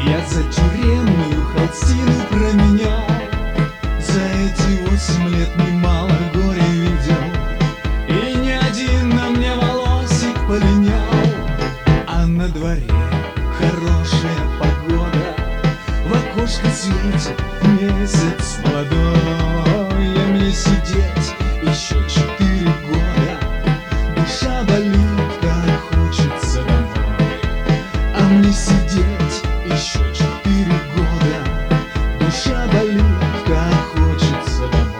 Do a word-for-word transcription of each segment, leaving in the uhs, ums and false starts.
Я за тюремную холстину променял, за эти восемь лет немало горя видел, и ни один на мне волосик полинял. А на дворе хорошая погода, в окошко светит месяц молодой. А мне сидеть еще четыре года, душа болит, как хочется домой. А мне сидеть еще четыре года, душа болит, как хочется домой.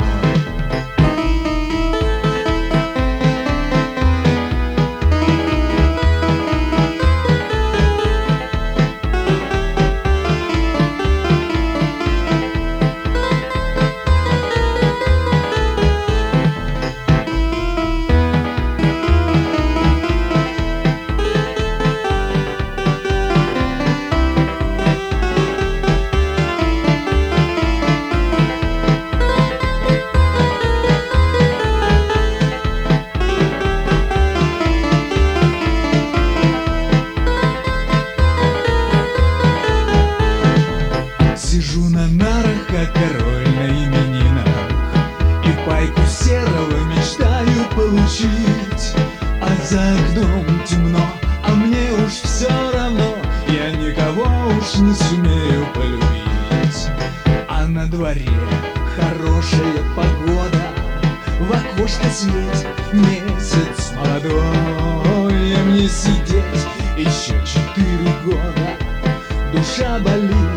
Сижу на нарах, как король на именинах, и пайку серого мечтаю получить. А за окном темно, а мне уж все равно, я никого уж не сумею полюбить. А на дворе хорошая погода, в окошко светит месяц молодой. А мне сидеть еще четыре года, душа болит,